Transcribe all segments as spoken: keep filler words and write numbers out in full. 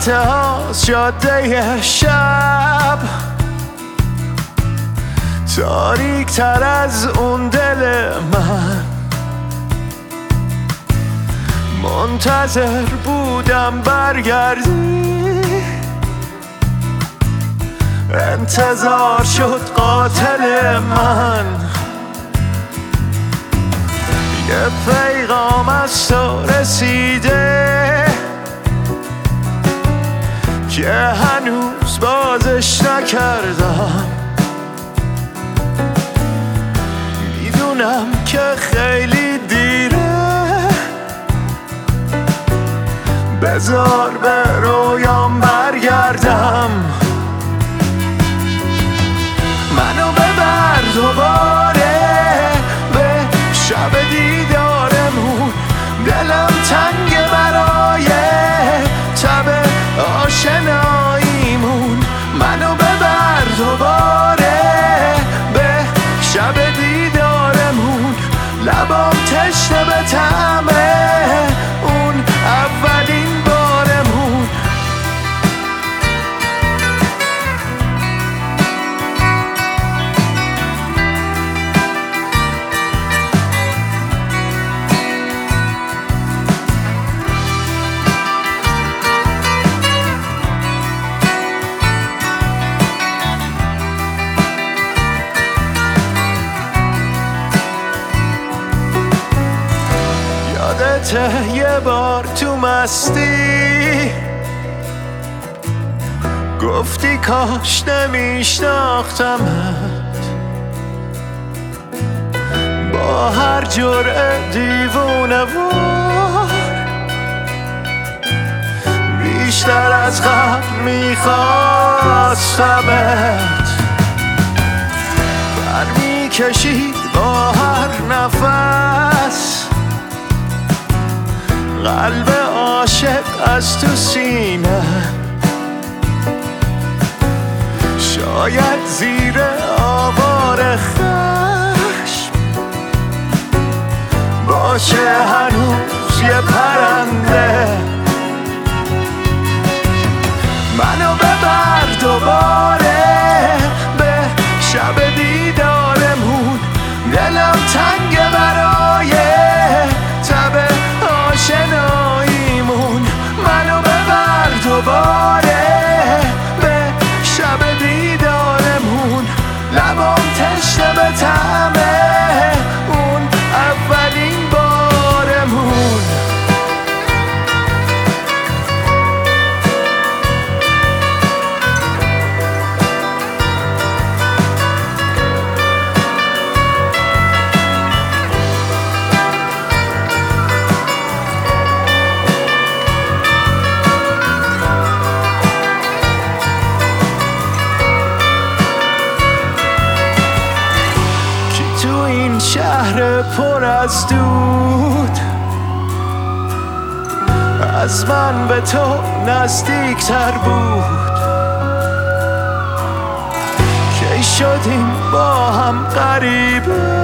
انتهاز جاده شب، تاریک تر از اون دل من. منتظر بودم برگردی، انتظار شد قاتل من. یه پیغام از تو رسیده که هنوز بازش نکردم. میدونم که خیلی دیره، بذار به رویام برگردم. منو ببر دوباره به شب دیدارمون، دلم تنگ برای تب آشناییمون. منو ببر دوباره به شب دیدارمون، لبام تشنه به طعم اون اولین بارمون. یادته یه بار تو مستی گفتی کاش نمیشناختمت، با هر جرعه دیوونه وار بیشتر از قبل میخواستمت. برمیکشید با هر نفس قلب عاشق از تو سینه، شاید زیر آوار خشم باشه هنوز یه پرنده. منو ببر دوباره به شب دیدارمون، دلم تنگ برای تب آشناییمون. منو ببر دوباره به شب دیدارمون، لبام تشنه به طعم اون اولین بارمون. شهر پر از دود از من به تو نزدیک تر بود. کی شدیم با هم غریبه،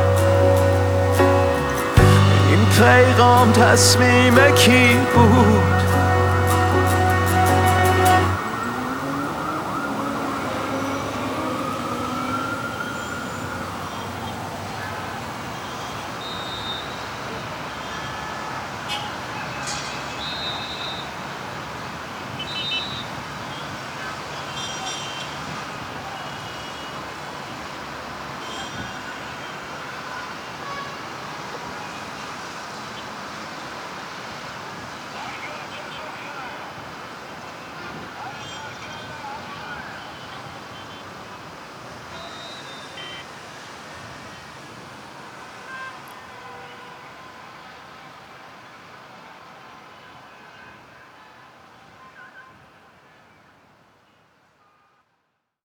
این پیغام تصمیم کی بود؟